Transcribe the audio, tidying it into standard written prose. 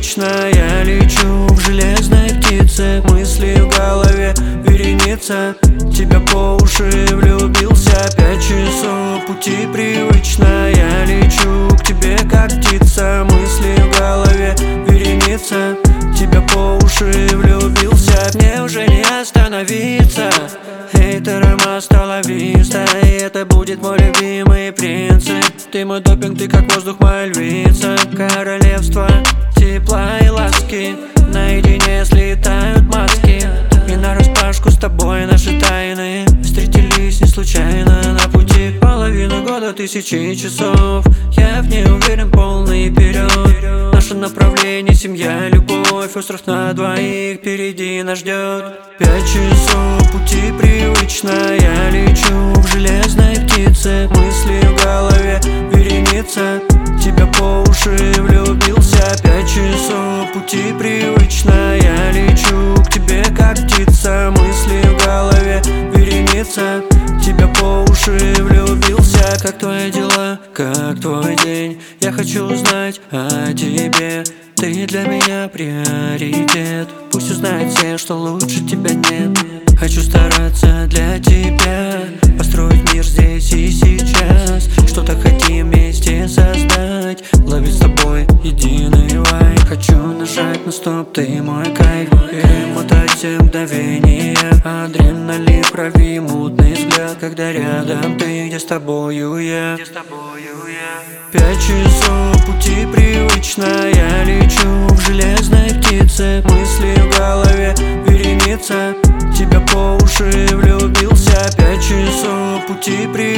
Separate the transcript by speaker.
Speaker 1: привычно. Я лечу в железной птице, мысли в голове вереница. Тебя по уши влюбился, 5 часов пути привычно. Я лечу к тебе как птица, мысли в голове вереница. Тебя по уши влюбился, мне уже не остановиться. Хейтерам остановиться, и это будет мой любимый принцип. Ты мой допинг, ты как воздух, моя львица. Королевство тепла и ласки, наедине слетают маски. И нараспашку с тобой наши тайны встретились не случайно на пути. Половину года, 1000 часов, я в ней уверен, полный вперед. Наше направление, семья, любовь, остров на двоих впереди нас ждет. 5 часов пути привычно. Я лечу в железной птице, мысли в голове вереница. Тебя по уши влюбился, 5 часов пути привычно. Я лечу к тебе как птица, мысли в голове вереница. Тебя по уши влюбился. Как твои дела, как твой день? Я хочу узнать о тебе. Ты для меня приоритет. Пусть узнают все, что лучше тебя нет. Хочу стараться для тебя, построить мир здесь и сейчас. Что-то хотим вместе создать, ловить с тобой единый вайб. Хочу нажать на стоп, ты мой кайф, перемотать все мгновения. Адреналин в крови, мутный взгляд, когда рядом ты, где с тобою я. 5 часов пути привычно. Я лечу в железной птице, мысли в голове вереница. Тебя по уши влюбился, 5 часов пути привычно.